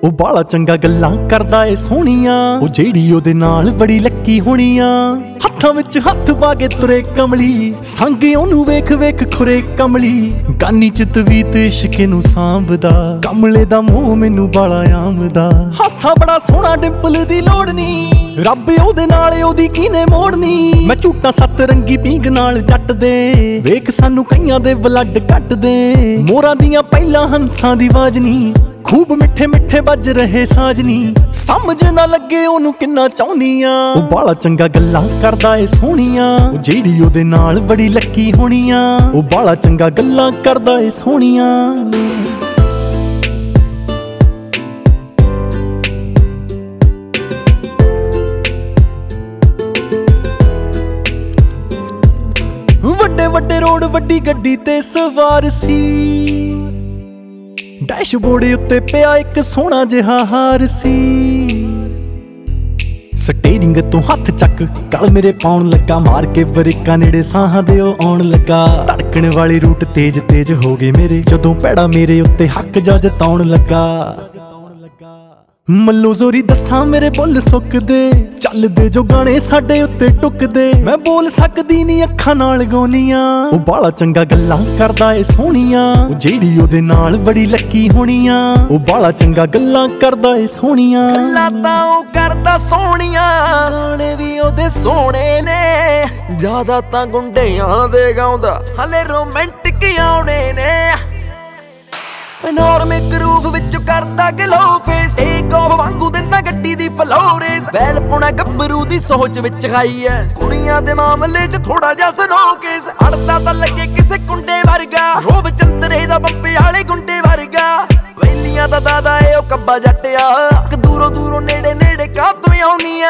ਉਹ ਬਾਲਾ ਚੰਗਾ ਗੱਲਾਂ ਕਰਦਾ ਏ ਸੋਹਣੀਆਂ, ਉਹ ਜਿਹੜੀ ਉਹਦੇ ਨਾਲ ਬੜੀ ਲੱਕੀ ਹੋਣੀਆਂ। ਹੱਥਾਂ ਵਿੱਚ ਹੱਥ ਪਾ ਕੇ ਤੁਰੇ ਕਮਲੀ, ਸੰਗ ਉਹਨੂੰ ਵੇਖ ਵੇਖ ਖੁਰੇ ਕਮਲੀ। ਗਾਨੀ ਚ ਤਵੀਤ ਇਸ਼ਕੇ ਨੂੰ ਸਾਂਭਦਾ, ਕਮਲੇ ਦਾ ਮੂੰਹ ਮੈਨੂੰ ਬਾਲਾ ਆਮਦਾ। ਹਾਸਾ ਬੜਾ ਸੋਹਣਾ ਡਿੰਪਲ ਦੀ ਲੋੜ ਨੀ, ਰੱਬ ਉਹਦੇ ਨਾਲ ਉਹਦੀ ਕਿਨੇ ਮੋੜਨੀ। ਮੈਂ ਝੂਟਾਂ ਸੱਤ ਰੰਗੀ ਪੀਂਗ ਨਾਲ ਜੱਟ ਦੇ, ਵੇਖ ਸਾਨੂੰ ਕਈਆਂ ਦੇ ਬਲੱਡ ਕੱਟਦੇ। ਮੋਰਾਂ ਦੀਆਂ ਪਹਿਲਾਂ ਹੰਸਾਂ ਦੀ ਆਵਾਜ਼ ਨੀ, ਖੂਬ ਮਿੱਠੇ ਮਿੱਠੇ ਵੱਜ ਰਹੇ ਸਾਜਨੀ। ਸਮਝ ਨਾ ਲੱਗੇ ਉਹਨੂੰ ਕਿੰਨਾ ਚਾਹੁੰਦੀਆਂ, ਉਹ ਬਾਲਾ ਚੰਗਾ ਗੱਲਾਂ ਕਰਦਾ ਏ ਸੋਹਣੀਆਂ, ਉਹ ਜਿਹੜੀ ਉਹਦੇ ਨਾਲ ਬੜੀ ਲੱਕੀ ਹੋਣੀਆਂ। ਉਹ ਬਾਲਾ ਚੰਗਾ ਗੱਲਾਂ ਕਰਦਾ ਏ ਸੋਹਣੀਆਂ। ਵੱਡੇ ਵੱਡੇ ਰੋਡ ਵੱਡੀ ਗੱਡੀ ਤੇ ਸਵਾਰ ਸੀ, ਡੈਸ਼ਬੋਰਡ ਉੱਤੇ ਪਿਆ ਇੱਕ ਸੋਹਣਾ ਜਿਹਾ ਹਾਰ ਸੀ। ਸਟੀਅਰਿੰਗ ਤੋਂ ਹੱਥ ਚੱਕ ਗਲ ਮੇਰੇ ਪਾਉਣ ਲੱਗਾ, ਮਾਰ ਕੇ ਬ੍ਰੇਕਾਂ ਨੇੜੇ ਸਾਹਾਂ ਦੇ ਉਹ ਆਉਣ ਲੱਗਾ। ਧੜਕਣ ਵਾਲੇ ਰੂਟ ਤੇਜ਼ ਤੇਜ਼ ਹੋ ਗਏ ਮੇਰੇ, ਜਦੋਂ ਪੈੜਾ ਮੇਰੇ ਉੱਤੇ ਹੱਕ ਜਾ ਜਤਾਉਣ ਲੱਗਾ। ਮੱਲੋ ਜ਼ੋਰੀ ਦੱਸਾਂ ਮੇਰੇ ਬੁੱਲ ਸੁੱਕਦੇ, ਚੱਲਦੇ ਜੋ ਗਾਣੇ ਸਾਡੇ ਉੱਤੇ ਟੁੱਕਦੇ। ਮੈਂ ਬੋਲ ਸਕਦੀ ਨੀ ਅੱਖਾਂ ਨਾਲ ਗਾਉਣੀਆਂ, ਉਹ ਬਾਲਾ ਚੰਗਾ ਗੱਲਾਂ ਕਰਦਾ ਏ ਸੋਹਣੀਆਂ, ਉਹ ਜਿਹੜੀ ਉਹਦੇ ਨਾਲ ਬੜੀ ਲੱਕੀ ਹੋਣੀਆਂ। ਉਹ ਬਾਲਾ ਚੰਗਾ ਗੱਲਾਂ ਕਰਦਾ ਏ ਸੋਹਣੀਆਂ। ਗੱਲਾਂ ਤਾਂ ਉਹ ਕਰਦਾ ਸੋਹਣੀਆਂ, ਗਾਣੇ ਵੀ ਉਹਦੇ ਸੋਹਣੇ ਨੇ। ਜ਼ਿਆਦਾ ਤਾਂ ਗੁੰਡਿਆਂ ਦੇ ਗਾਉਂਦਾ, ਹਲੇ ਰੋਮਾਂਟਿਕ ਆਉਣੇ ਨੇ। ਨੋਰਮਿਕ ਰੂਪ ਵਿੱਚ ਕਰਦਾ ਗਲੋ ਫੇਸ, ਇੱਕ ਆਫ ਵਾਂਗੂ ਦਿੰਦਾ ਗੱਡੀ ਦੀ ਫਲੋਰੇਸ। ਬੈਲ ਪੁਣਾ ਗੱਭਰੂ ਦੀ ਸੋਚ ਵਿੱਚ ਖਾਈ ਐ, ਕੁੜੀਆਂ ਦੇ ਮਾਮਲੇ 'ਚ ਥੋੜਾ ਜਿਹਾ ਸਨੋ ਕੇਸ। ਅੜਦਾ ਤਾਂ ਲੱਗੇ ਕਿਸੇ ਕੁੰਡੇ ਵਰਗਾ, ਰੋਬ ਚੰਦਰੇ ਦਾ ਬੰਬੇ ਵਾਲੇ ਗੁੰਡੇ ਵਰਗਾ। ਵੈਲੀਆਂ ਦਾ ਦਾਦਾ ਏ ਉਹ ਕੱਬਾ ਜੱਟਿਆ, ਕਿ ਦੂਰੋਂ ਦੂਰੋਂ ਨੇੜੇ ਨੇੜੇ ਕਾਤੋਂ ਆਉਣੀਆਂ।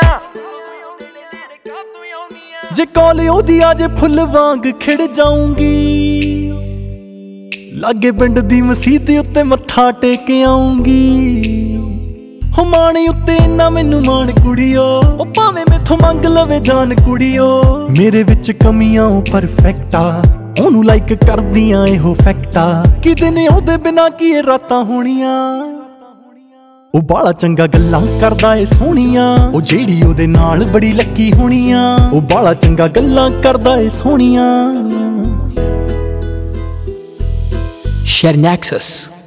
ਜੇ ਕਾਲ ਉਹਦੀ ਆ ਜੇ ਫੁੱਲ ਵਾਂਗ ਖਿੜ ਜਾਊਂਗੀ, ਲਾਗੇ ਪਿੰਡ ਦੀ ਮਸੀਤ ਉੱਤੇ ਮੱਥਾ ਟੇਕ ਆਉਂਗੀ। ਹੋ ਮਾਣੇ ਉੱਤੇ ਇੰਨਾ ਮੈਨੂੰ ਮਾਣ ਕੁੜੀਓ, ਉਹ ਭਾਵੇਂ ਮੈਥੋਂ ਮੰਗ ਲਵੇ ਜਾਨ ਕੁੜੀਓ। ਮੇਰੇ ਵਿੱਚ ਕਮੀਆਂ ਉਹ ਪਰਫੈਕਟ ਆ, ਉਹਨੂੰ ਲਾਈਕ ਕਰਦੀਆਂ ਇਹੋ ਫੈਕਟਾ। ਕਿਤੇ ਨੇ ਉਹਦੇ ਬਿਨਾਂ ਕੀ ਇਹ ਰਾਤਾਂ ਹੋਣੀਆਂ। ਉਹ ਬਾਲਾ ਚੰਗਾ ਗੱਲਾਂ ਕਰਦਾ ਏ ਸੋਹਣੀਆਂ, ਉਹ ਜਿਹੜੀ ਉਹਦੇ ਨਾਲ ਬੜੀ ਲੱਕੀ ਹੋਣੀਆਂ। ਉਹ ਬਾਲਾ ਚੰਗਾ ਗੱਲਾਂ ਕਰਦਾ ਏ ਸੋਹਣੀਆਂ। Share Nexus.